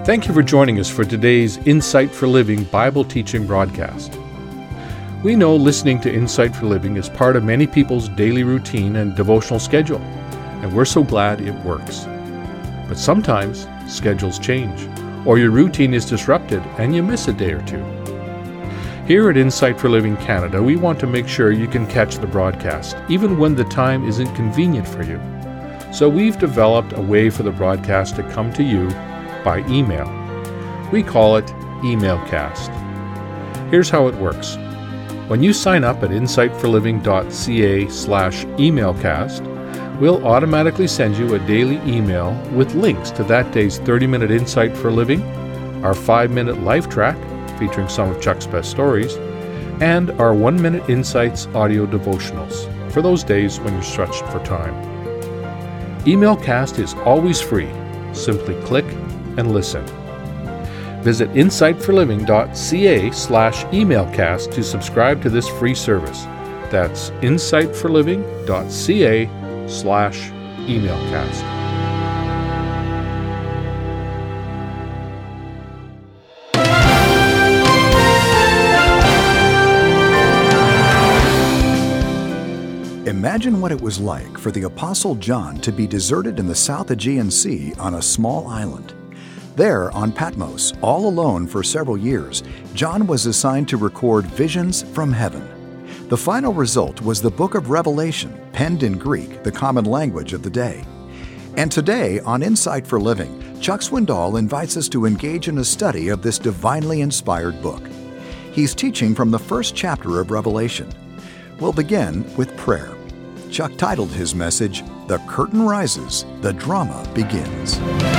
Thank you for joining us for today's Insight for Living Bible teaching broadcast. We know listening to Insight for Living is part of many people's daily routine and devotional schedule, and we're so glad it works. But sometimes schedules change, or your routine is disrupted and you miss a day or two. Here at Insight for Living Canada, we want to make sure you can catch the broadcast, even when the time isn't convenient for you. So we've developed a way for the broadcast to come to you by email. We call it Emailcast. Here's how it works. When you sign up at insightforliving.ca/emailcast, we'll automatically send you a daily email with links to that day's 30-minute Insight for Living, our 5-minute life track featuring some of Chuck's best stories, and our 1-minute Insights audio devotionals for those days when you're stretched for time. Emailcast is always free. Simply click and listen. Visit insightforliving.ca/emailcast to subscribe to this free service. That's insightforliving.ca/emailcast. Imagine what it was like for the Apostle John to be deserted in the South Aegean Sea on a small island. There, on Patmos, all alone for several years, John was assigned to record visions from heaven. The final result was the book of Revelation, penned in Greek, the common language of the day. And today, on Insight for Living, Chuck Swindoll invites us to engage in a study of this divinely inspired book. He's teaching from the first chapter of Revelation. We'll begin with prayer. Chuck titled his message, "The Curtain Rises, the Drama Begins."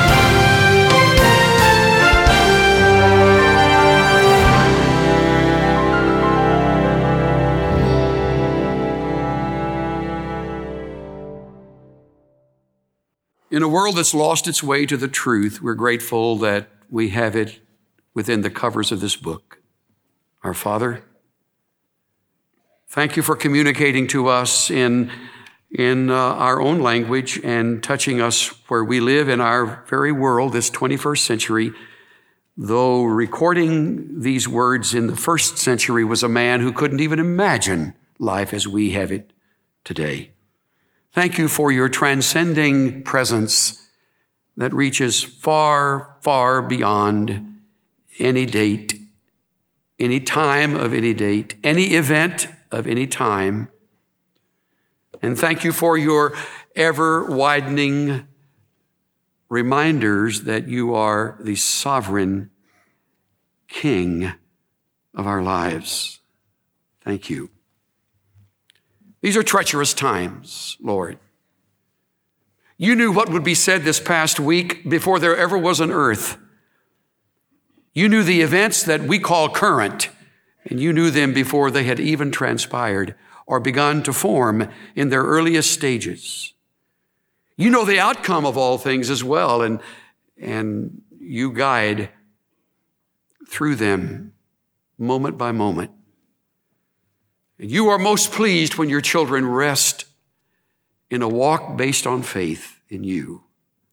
In a world that's lost its way to the truth, we're grateful that we have it within the covers of this book. Our Father, thank you for communicating to us in our own language and touching us where we live in our very world, this 21st century. Though recording these words in the first century was a man who couldn't even imagine life as we have it today. Thank you for your transcending presence that reaches far, far beyond any date, any time of any date, any event of any time. And thank you for your ever-widening reminders that you are the sovereign King of our lives. Thank you. These are treacherous times, Lord. You knew what would be said this past week before there ever was an earth. You knew the events that we call current, and you knew them before they had even transpired or begun to form in their earliest stages. You know the outcome of all things as well, and you guide through them moment by moment. And you are most pleased when your children rest in a walk based on faith in you.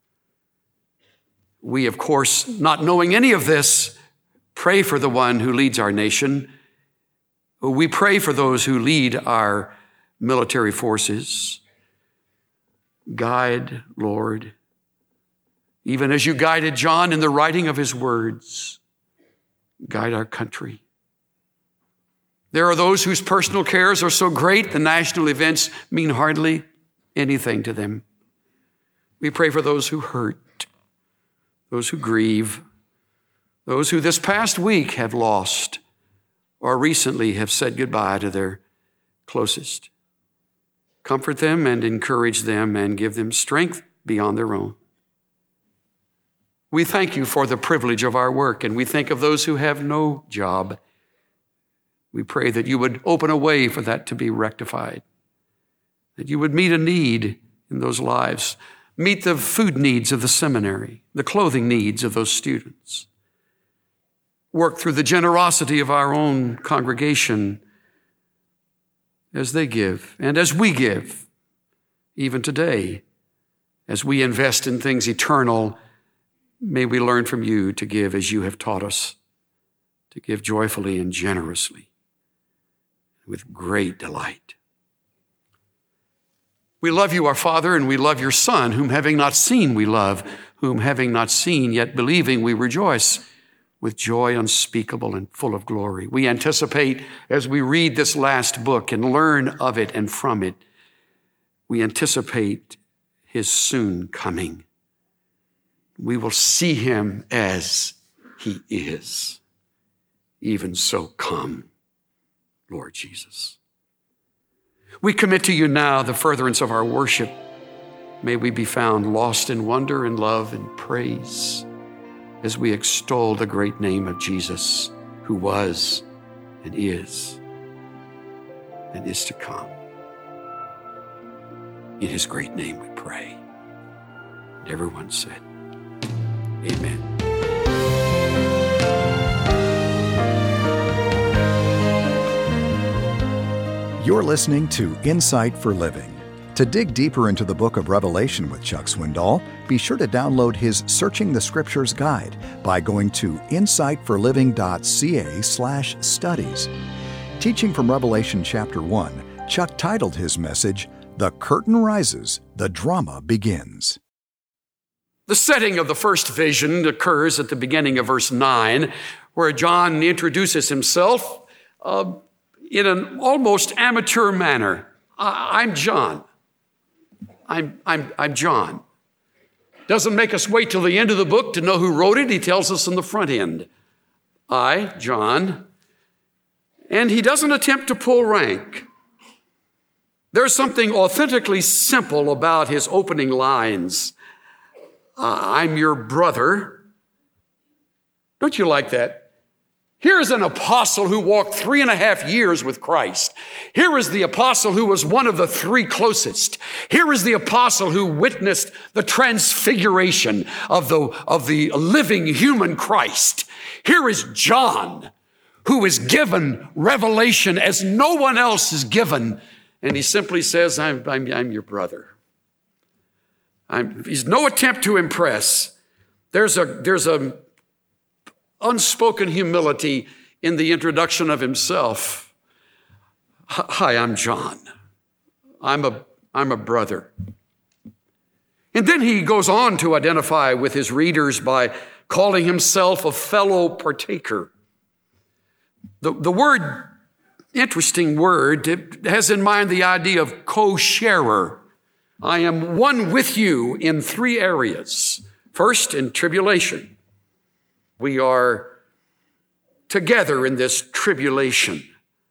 We, of course, not knowing any of this, pray for the one who leads our nation. We pray for those who lead our military forces. Guide, Lord, even as you guided John in the writing of his words, guide our country. There are those whose personal cares are so great, the national events mean hardly anything to them. We pray for those who hurt, those who grieve, those who this past week have lost or recently have said goodbye to their closest. Comfort them and encourage them and give them strength beyond their own. We thank you for the privilege of our work, and we think of those who have no job. We pray that you would open a way for that to be rectified, that you would meet a need in those lives, meet the food needs of the seminary, the clothing needs of those students. Work through the generosity of our own congregation as they give and as we give, even today, as we invest in things eternal May we learn from you to give as you have taught us, to give joyfully and generously, with great delight. We love you, our Father, and we love your Son, whom having not seen we love, whom having not seen yet believing we rejoice with joy unspeakable and full of glory. We anticipate as we read this last book and learn of it and from it, we anticipate his soon coming. We will see him as he is. Even so, come, Lord Jesus. We commit to you now the furtherance of our worship. May we be found lost in wonder and love and praise as we extol the great name of Jesus, who was and is to come. In his great name we pray. And everyone said, amen. You're listening to Insight for Living. To dig deeper into the book of Revelation with Chuck Swindoll, be sure to download his Searching the Scriptures guide by going to insightforliving.ca/studies. Teaching from Revelation chapter 1, Chuck titled his message, The Curtain Rises, the Drama Begins. The setting of the first vision occurs at the beginning of verse 9, where John introduces himself in an almost amateur manner. I'm John. I'm John. Doesn't make us wait till the end of the book to know who wrote it. He tells us in the front end. I, John. And he doesn't attempt to pull rank. There's something authentically simple about his opening lines. I'm your brother. Don't you like that? Here's an apostle who walked 3.5 years with Christ. Here is the apostle who was one of the three closest. Here is the apostle who witnessed the transfiguration of the living human Christ. Here is John, who is given revelation as no one else is given. And he simply says, I'm your brother. He's no attempt to impress. There's a unspoken humility in the introduction of himself. Hi, I'm John. I'm a brother. And then he goes on to identify with his readers by calling himself a fellow partaker. The word, interesting word, it has in mind the idea of co-sharer. I am one with you in 3 areas. First, in tribulation. We are together in this tribulation.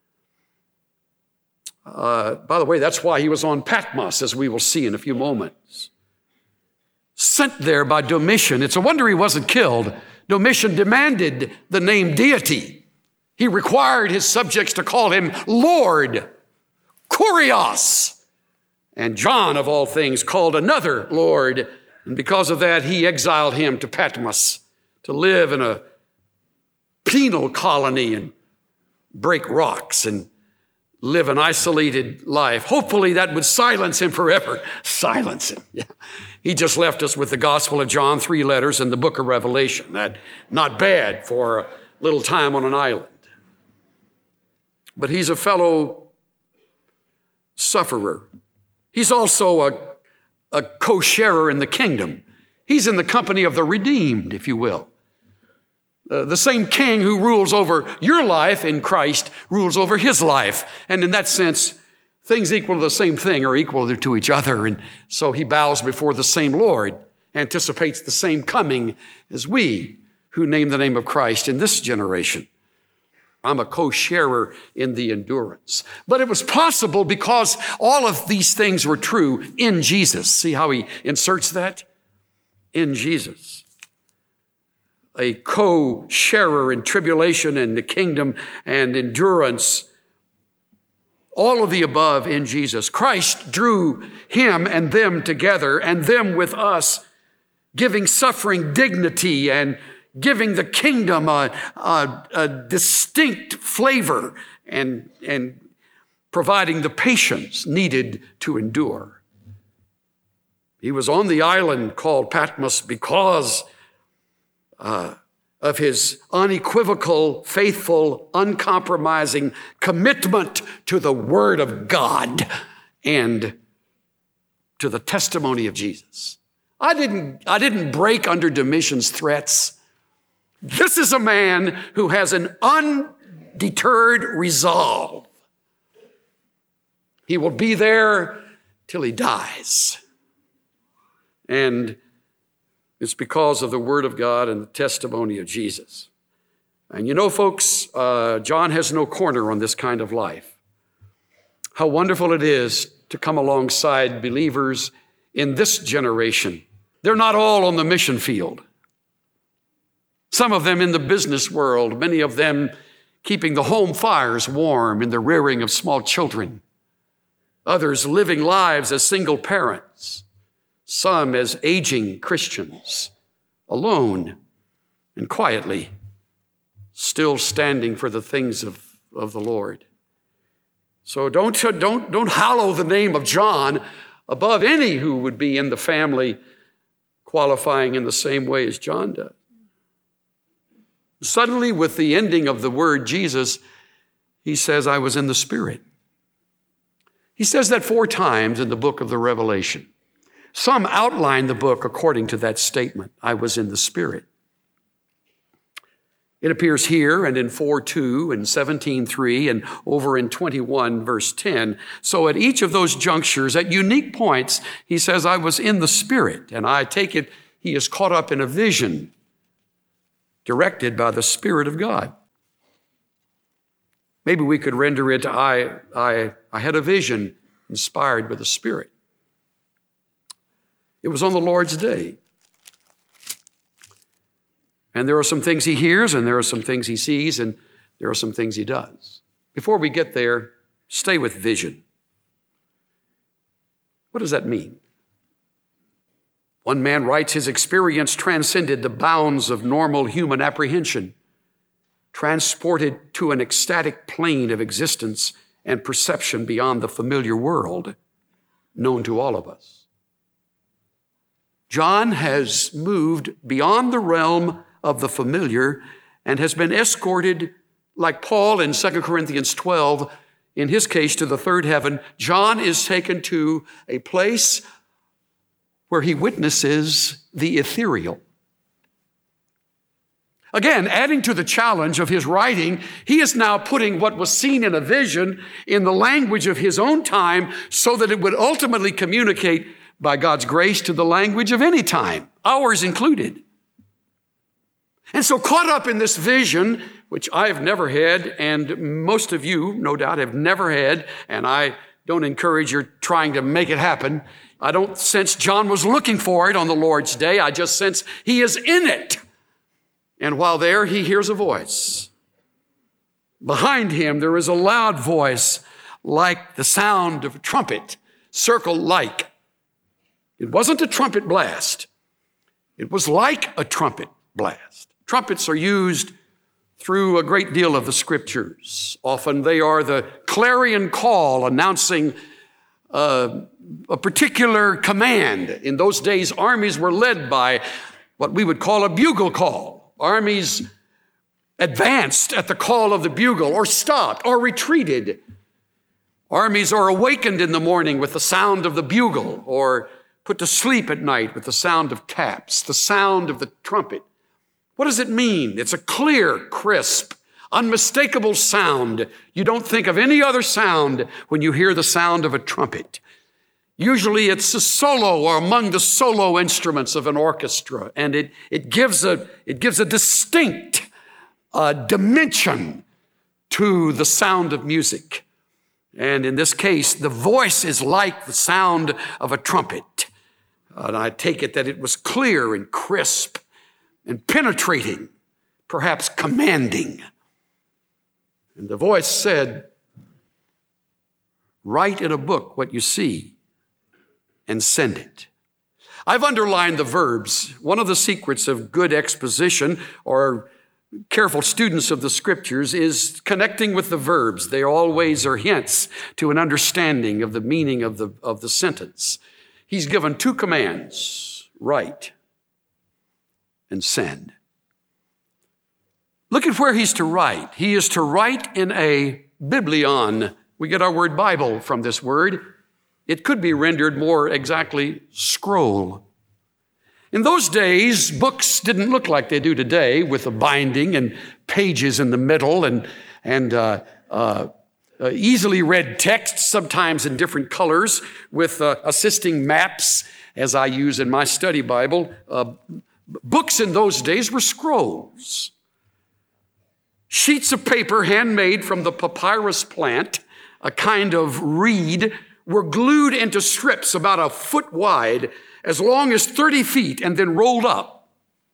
By the way, that's why he was on Patmos, as we will see in a few moments. Sent there by Domitian. It's a wonder he wasn't killed. Domitian demanded the name deity. He required his subjects to call him Lord, Kurios. And John, of all things, called another Lord. And because of that, he exiled him to Patmos to live in a penal colony and break rocks and live an isolated life. Hopefully that would silence him forever. Silence him. Yeah. He just left us with the Gospel of John, 3 letters, and the book of Revelation. That not bad for a little time on an island. But he's a fellow sufferer. He's also a co-sharer in the kingdom. He's in the company of the redeemed, if you will. The same king who rules over your life in Christ rules over his life. And in that sense, things equal to the same thing are equal to each other. And so he bows before the same Lord, anticipates the same coming as we who name the name of Christ in this generation. I'm a co-sharer in the endurance. But it was possible because all of these things were true in Jesus. See how he inserts that? In Jesus. A co-sharer in tribulation and the kingdom and endurance. All of the above in Jesus. Christ drew him and them together and them with us, giving suffering dignity and giving the kingdom a distinct flavor and providing the patience needed to endure. He was on the island called Patmos because of his unequivocal, faithful, uncompromising commitment to the Word of God and to the testimony of Jesus. I didn't break under Domitian's threats. This is a man who has an undeterred resolve. He will be there till he dies. And it's because of the Word of God and the testimony of Jesus. And you know, folks, John has no corner on this kind of life. How wonderful it is to come alongside believers in this generation. They're not all on the mission field. Some of them in the business world, many of them keeping the home fires warm in the rearing of small children. Others living lives as single parents. Some as aging Christians, alone and quietly, still standing for the things of the Lord. So don't hallow the name of John above any who would be in the family qualifying in the same way as John does. Suddenly, with the ending of the word Jesus, he says, I was in the Spirit. He says that 4 times in the book of the Revelation. Some outline the book according to that statement, I was in the Spirit. It appears here and in 4:2 and 17:3 and over in 21 verse 10. So at each of those junctures, at unique points, he says, I was in the Spirit. And I take it he is caught up in a vision directed by the Spirit of God. Maybe we could render it, I had a vision inspired by the Spirit. It was on the Lord's day. And there are some things he hears, and there are some things he sees, and there are some things he does. Before we get there, stay with vision. What does that mean? One man writes, his experience transcended the bounds of normal human apprehension, transported to an ecstatic plane of existence and perception beyond the familiar world known to all of us. John has moved beyond the realm of the familiar and has been escorted, like Paul in 2 Corinthians 12, in his case to the third heaven. John is taken to a place where he witnesses the ethereal. Again, adding to the challenge of his writing, he is now putting what was seen in a vision in the language of his own time so that it would ultimately communicate by God's grace to the language of any time, ours included. And so caught up in this vision, which I have never had, and most of you, no doubt, have never had, and I don't encourage your trying to make it happen. I don't sense John was looking for it on the Lord's day. I just sense he is in it. And while there, he hears a voice. Behind him, there is a loud voice like the sound of a trumpet, circle-like. It wasn't a trumpet blast. It was like a trumpet blast. Trumpets are used through a great deal of the scriptures. Often they are the clarion call announcing a particular command. In those days, armies were led by what we would call a bugle call. Armies advanced at the call of the bugle, or stopped, or retreated. Armies are awakened in the morning with the sound of the bugle, or put to sleep at night with the sound of taps, the sound of the trumpet. What does it mean? It's a clear, crisp, unmistakable sound. You don't think of any other sound when you hear the sound of a trumpet. Usually it's a solo or among the solo instruments of an orchestra, and it gives a distinct dimension to the sound of music. And in this case, the voice is like the sound of a trumpet. And I take it that it was clear and crisp and penetrating, perhaps commanding. And the voice said, write in a book what you see and send it. I've underlined the verbs. One of the secrets of good exposition or careful students of the scriptures is connecting with the verbs. They always are hints to an understanding of the meaning of the sentence. He's given 2 commands, write and send. Look at where he's to write. He is to write in a biblion. We get our word Bible from this word. It could be rendered more exactly scroll. In those days, books didn't look like they do today with a binding and pages in the middle and easily read text, sometimes in different colors with assisting maps, as I use in my study Bible. Books in those days were scrolls. Sheets of paper handmade from the papyrus plant, a kind of reed, were glued into strips about a foot wide, as long as 30 feet, and then rolled up.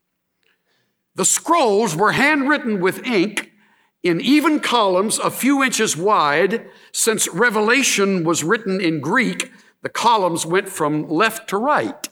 The scrolls were handwritten with ink in even columns a few inches wide. Since Revelation was written in Greek, the columns went from left to right.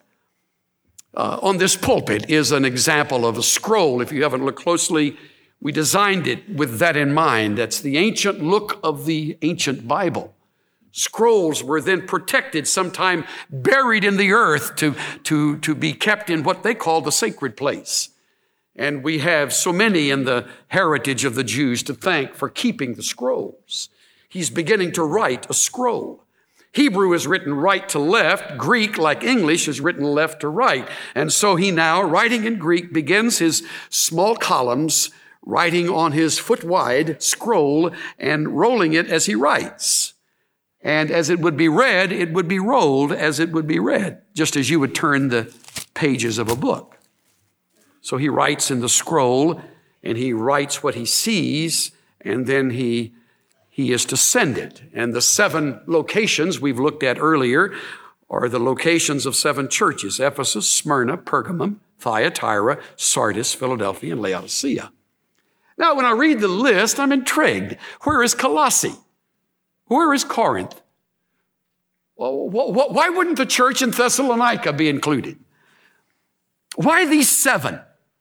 On this pulpit is an example of a scroll. If you haven't looked closely, we designed it with that in mind. That's the ancient look of the ancient Bible. Scrolls were then protected, sometime buried in the earth to be kept in what they call the sacred place. And we have so many in the heritage of the Jews to thank for keeping the scrolls. He's beginning to write a scroll. Hebrew is written right to left. Greek, like English, is written left to right. And so he now, writing in Greek, begins his small columns, writing on his foot-wide scroll and rolling it as he writes. And as it would be read, it would be rolled as it would be read, just as you would turn the pages of a book. So he writes in the scroll, and he writes what he sees, and then he is to send it. And the 7 locations we've looked at earlier are the locations of 7 churches: Ephesus, Smyrna, Pergamum, Thyatira, Sardis, Philadelphia, and Laodicea. Now, when I read the list, I'm intrigued. Where is Colossae? Where is Corinth? Well, why wouldn't the church in Thessalonica be included? Why these 7?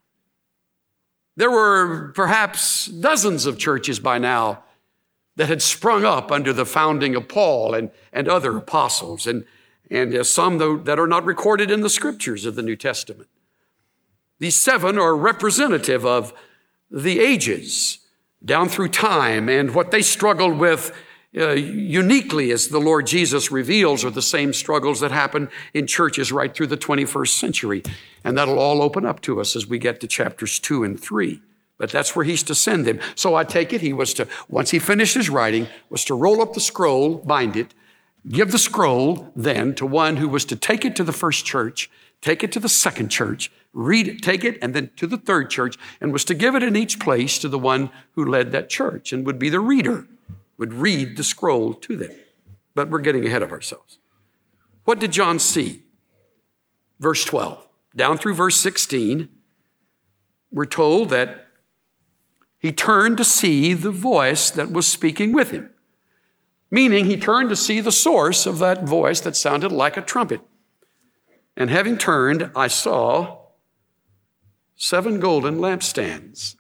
There were perhaps dozens of churches by now that had sprung up under the founding of Paul and other apostles, and some that are not recorded in the scriptures of the New Testament. These 7 are representative of the ages down through time, and what they struggled with uniquely, as the Lord Jesus reveals, are the same struggles that happen in churches right through the 21st century. And that'll all open up to us as we get to chapters 2 and 3. But that's where he's to send them. So I take it he was to, once he finished his writing, was to roll up the scroll, bind it, give the scroll then to one who was to take it to the first church, take it to the second church, read it, take it, and then to the third church, and was to give it in each place to the one who led that church and would be the reader, would read the scroll to them. But we're getting ahead of ourselves. What did John see? Verse 12. Down through verse 16, we're told that he turned to see the voice that was speaking with him. Meaning he turned to see the source of that voice that sounded like a trumpet. And having turned, I saw 7 golden lampstands.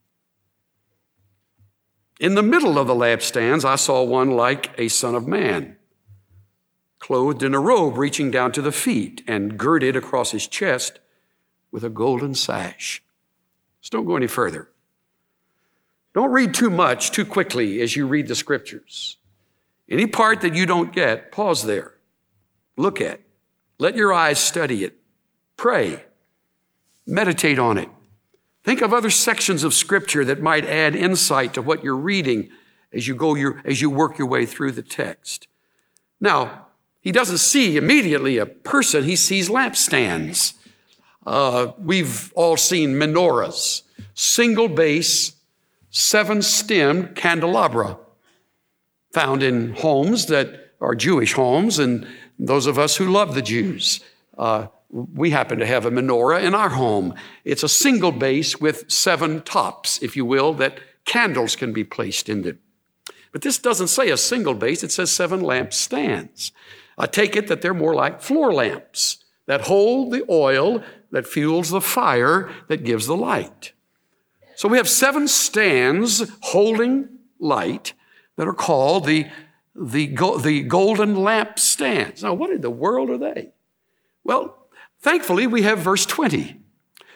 In the middle of the lampstands, I saw one like a son of man, clothed in a robe reaching down to the feet and girded across his chest with a golden sash. Just don't go any further. Don't read too much too quickly as you read the scriptures. Any part that you don't get, pause there. Look at it. Let your eyes study it. Pray. Meditate on it. Think of other sections of scripture that might add insight to what you're reading as you work your way through the text. Now, he doesn't see immediately a person. He sees lampstands. We've all seen menorahs, single base, 7-stemmed candelabra, found in homes that are Jewish homes, and those of us who love the Jews. We happen to have a menorah in our home. It's a single base with 7 tops, if you will, that candles can be placed in them. But this doesn't say a single base. It says 7 lampstands. I take it that they're more like floor lamps that hold the oil that fuels the fire that gives the light. So we have 7 stands holding light that are called the golden lampstands. Now, what in the world are they? Well, thankfully, we have verse 20.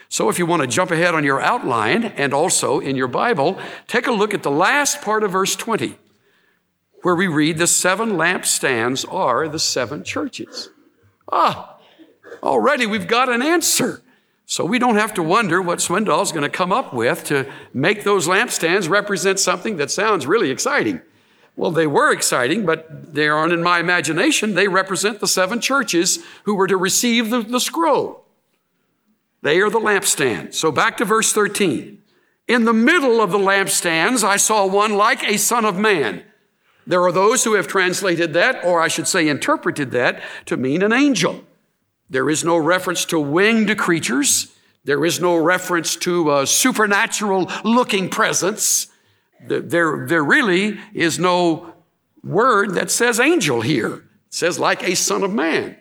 So if you want to jump ahead on your outline and also in your Bible, take a look at the last part of verse 20, where we read the 7 lampstands are the 7 churches. Already we've got an answer. So we don't have to wonder what Swindoll's going to come up with to make those lampstands represent something that sounds really exciting. Well, they were exciting, but they aren't in my imagination. They represent the 7 churches who were to receive the scroll. They are the lampstands. So back to verse 13. In the middle of the lampstands, I saw one like a son of man. There are those who have translated that, or I should say interpreted that, to mean an angel. There is no reference to winged creatures. There is no reference to a supernatural looking presence. There really is no word that says angel here. It says like a son of man.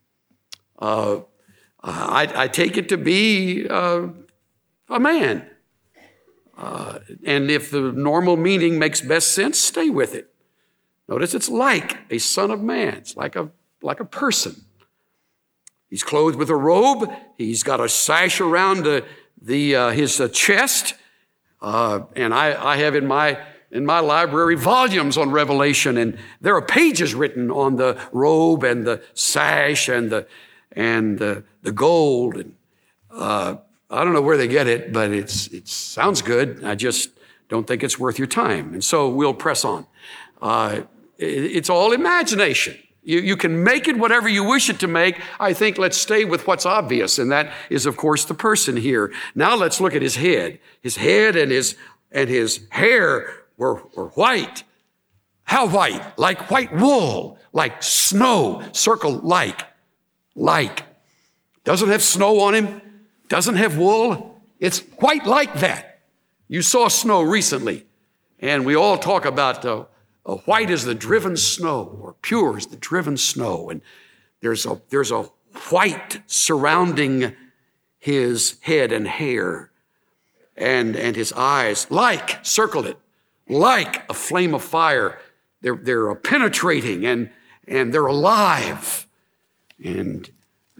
I take it to be a man. And if the normal meaning makes best sense, stay with it. Notice it's like a son of man. It's like a person. He's clothed with a robe. He's got a sash around his chest. And I have in my library volumes on Revelation, and there are pages written on the robe and the sash and the gold. And I don't know where they get it, but it sounds good. I just don't think it's worth your time. And so we'll press on. It's all imagination. You can make it whatever you wish it to make. I think let's stay with what's obvious, and that is, of course, the person here. Now let's look at his head. His head and his hair were white. How white? Like white wool, like snow, circle like. Doesn't have snow on him, doesn't have wool. It's white like that. You saw snow recently, and we all talk about white as the driven snow, or pure as the driven snow. And there's a white surrounding his head and hair and his eyes, like, circled it, like a flame of fire. They're penetrating and they're alive and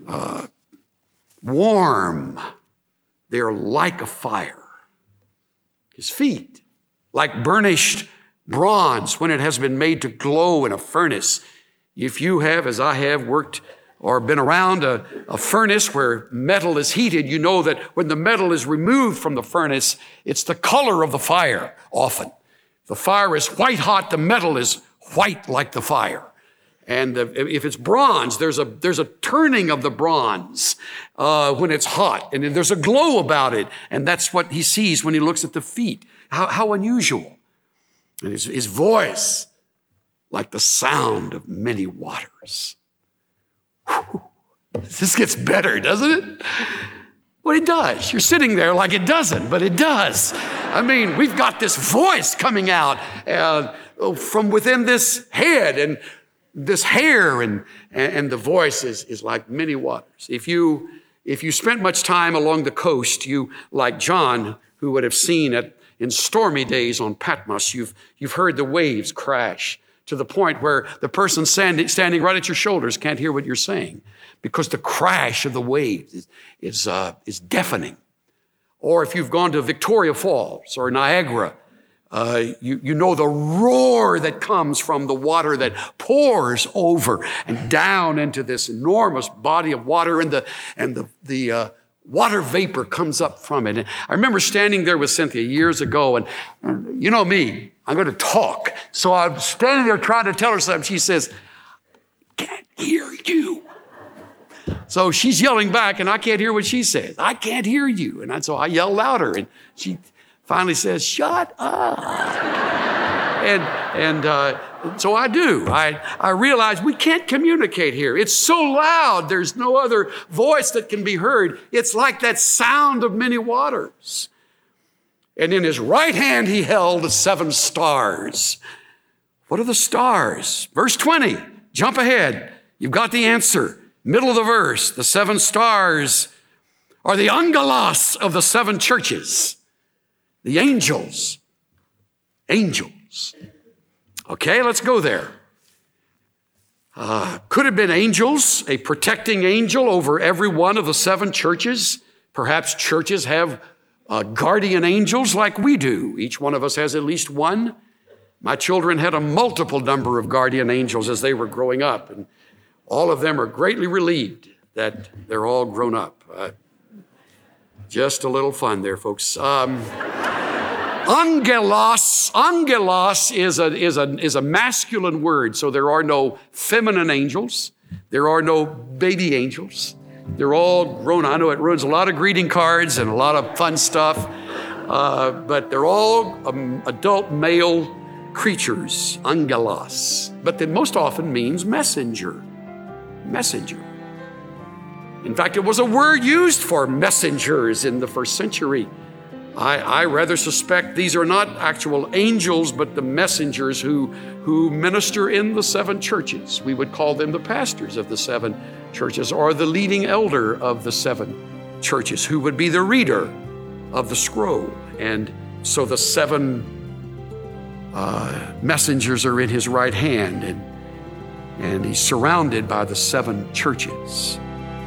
warm. They're like a fire. His feet, like burnished bronze when it has been made to glow in a furnace. If you have, as I have, worked or been around a furnace where metal is heated, you know that when the metal is removed from the furnace, it's the color of the fire often. The fire is white hot, the metal is white like the fire. And if it's bronze, there's a turning of the bronze when it's hot, and there's a glow about it. And that's what he sees when he looks at the feet. How unusual. And his voice, like the sound of many waters. Whew. This gets better, doesn't it? Well, it does. You're sitting there like it doesn't, but it does. I mean, we've got this voice coming out from within this head and this hair, and the voice is like many waters. If you spent much time along the coast, you, like John, who would have seen it in stormy days on Patmos, you've heard the waves crash to the point where the person standing right at your shoulders can't hear what you're saying because the crash of the waves is deafening. Or if you've gone to Victoria Falls or Niagara, you know the roar that comes from the water that pours over and down into this enormous body of water, and the water vapor comes up from it. And I remember standing there with Cynthia years ago, and you know me, I'm going to talk. So I'm standing there trying to tell her something. She says, "Can't hear you." So she's yelling back, and I can't hear what she says. "I can't hear you." And so I yell louder, and she finally says, "Shut up." And so I do. I realize we can't communicate here. It's so loud. There's no other voice that can be heard. It's like that sound of many waters. And in his right hand, he held 7 stars. What are the stars? Verse 20, jump ahead. You've got the answer. Middle of the verse, the 7 stars are the angelos of the 7 churches. The angels. Angels. Okay, let's go there. Could have been angels, a protecting angel over every one of the 7 churches. Perhaps churches have guardian angels like we do. Each one of us has at least one. My children had a multiple number of guardian angels as they were growing up, and all of them are greatly relieved that they're all grown up. Just a little fun there, folks. Angelos is a masculine word, so there are no feminine angels. There are no baby angels. They're all grown. I know it ruins a lot of greeting cards and a lot of fun stuff, but they're all adult male creatures, angelos. But that most often means messenger. Messenger. In fact, it was a word used for messengers in the first century. I rather suspect these are not actual angels, but the messengers who minister in the 7 churches. We would call them the pastors of the 7 churches, or the leading elder of the 7 churches, who would be the reader of the scroll. And so the 7 messengers are in his right hand, and he's surrounded by the 7 churches.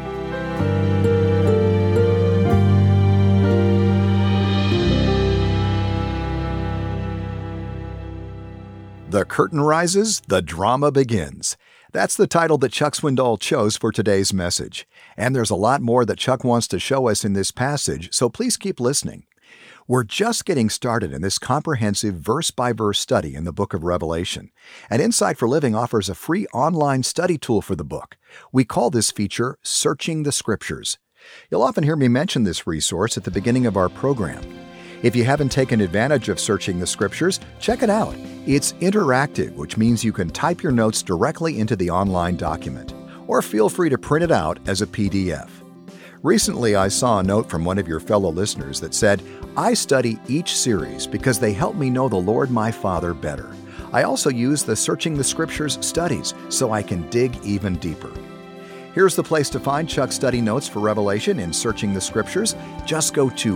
The curtain rises, the drama begins. That's the title that Chuck Swindoll chose for today's message. And there's a lot more that Chuck wants to show us in this passage, so please keep listening. We're just getting started in this comprehensive verse-by-verse study in the book of Revelation. And Insight for Living offers a free online study tool for the book. We call this feature Searching the Scriptures. You'll often hear me mention this resource at the beginning of our program. If you haven't taken advantage of Searching the Scriptures, check it out. It's interactive, which means you can type your notes directly into the online document, or feel free to print it out as a PDF. Recently, I saw a note from one of your fellow listeners that said, "I study each series because they help me know the Lord my Father better. I also use the Searching the Scriptures studies so I can dig even deeper." Here's the place to find Chuck's study notes for Revelation in Searching the Scriptures. Just go to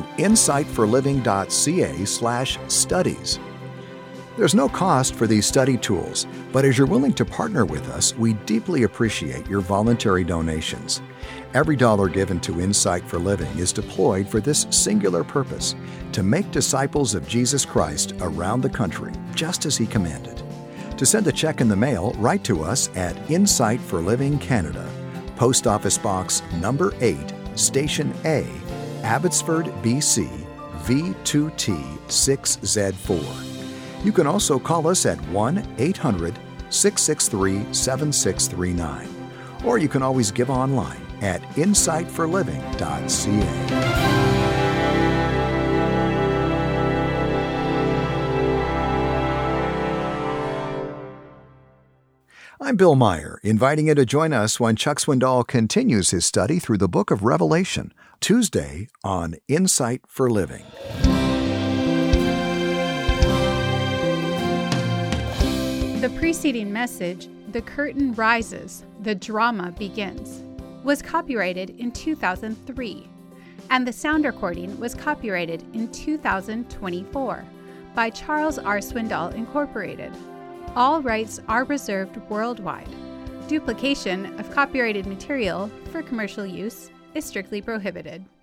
insightforliving.ca/studies. There's no cost for these study tools, but as you're willing to partner with us, we deeply appreciate your voluntary donations. Every dollar given to Insight for Living is deployed for this singular purpose, to make disciples of Jesus Christ around the country, just as He commanded. To send a check in the mail, write to us at Insight for Living Canada, Post Office Box Number 8, Station A, Abbotsford, BC, V2T6Z4. You can also call us at 1-800-663-7639. Or you can always give online at insightforliving.ca. I'm Bill Meyer, inviting you to join us when Chuck Swindoll continues his study through the book of Revelation, Tuesday on Insight for Living. The preceding message, "The Curtain Rises, the Drama Begins," was copyrighted in 2003, and the sound recording was copyrighted in 2024 by Charles R. Swindoll Incorporated. All rights are reserved worldwide. Duplication of copyrighted material for commercial use is strictly prohibited.